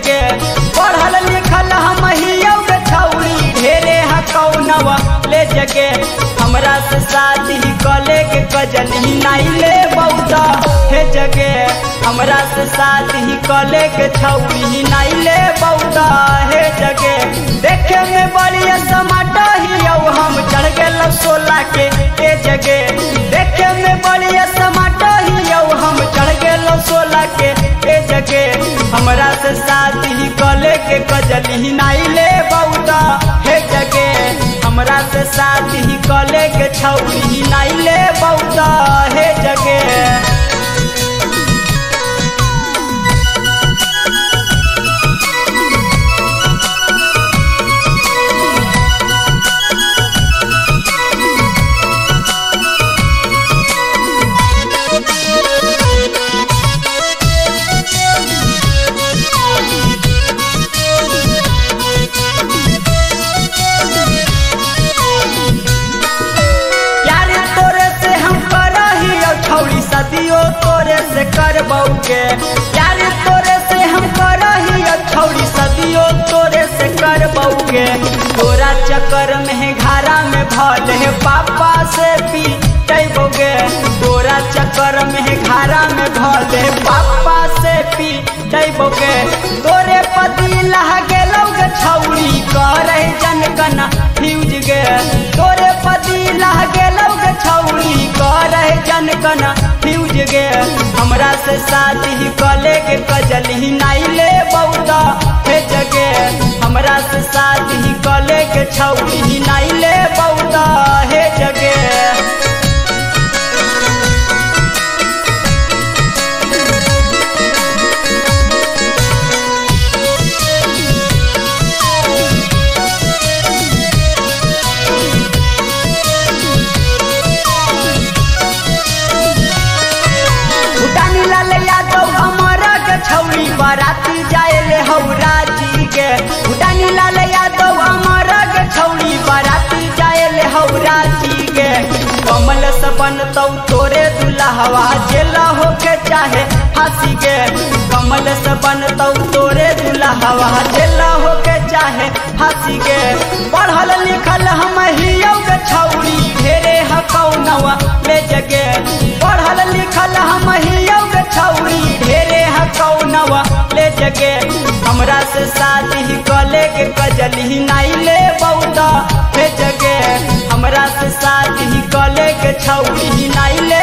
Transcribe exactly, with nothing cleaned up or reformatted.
जगे पढ़ल लिखल हम हियौ गे छौरी ढेरे हकौनवा ले जगे हमरा से शादी कले के कजली नाई ले बौदा हे जगे हमरा से शादी कले के छौरी नाई ले बौदा हे जगे देखे में बढ़िया समाटा हियौ हम चढ़ गेल सोला के ए जगे देखे में बढ़िया समाटा हियौ हम चढ़ गेल सोला के ए जगे हमरा से शादी कले के कजली नाई ले बौदा हे जगे हमरा से शादी कले के छौरी नाई ले बौदा हे जगे सदियो तोरे से करबौगे यार तोरे से हम करही छौरी सदियो तोरे से करबौगे तोरा चक्कर में घारा में भले पापा से पी जैबोगे तोरा चक्कर में घारा में भले पापा से पी जैबोगे तोरे पति लह गेलौ गे छौरी करे जनकना फ्यूज गे तोरे पति लह गेलौ गे छौरी करे जनकना फ्यूज गे हमरा से शादी कले के कजली नाई ले बौदा हे जगे हमरा से शादी कले के छौरी नाई ले बौदा हे जगे छौरी बाराती जाए हौरा जी गे भूटानी लाल यादव हमारा गे छौरी बाराती जाए हौरा जी गे कमल से बनतौ तोरे दुल्हवा जेला होके चाहे फांसी गे कमल से बनतौ तोरे दुल्हवा जेला होके चाहे फांसी गे पढ़ल लिखल हम हियौ गे छौरी ढेरे हकौनवा ले जगे पढ़ल लिखल हम हियौ गे छौरी ढेरे हकौनवा ले जगे हमरा से शादी कले के कजली नाई ले बौदा हे जगे हमरा से शादी कले के छौरी नाई ले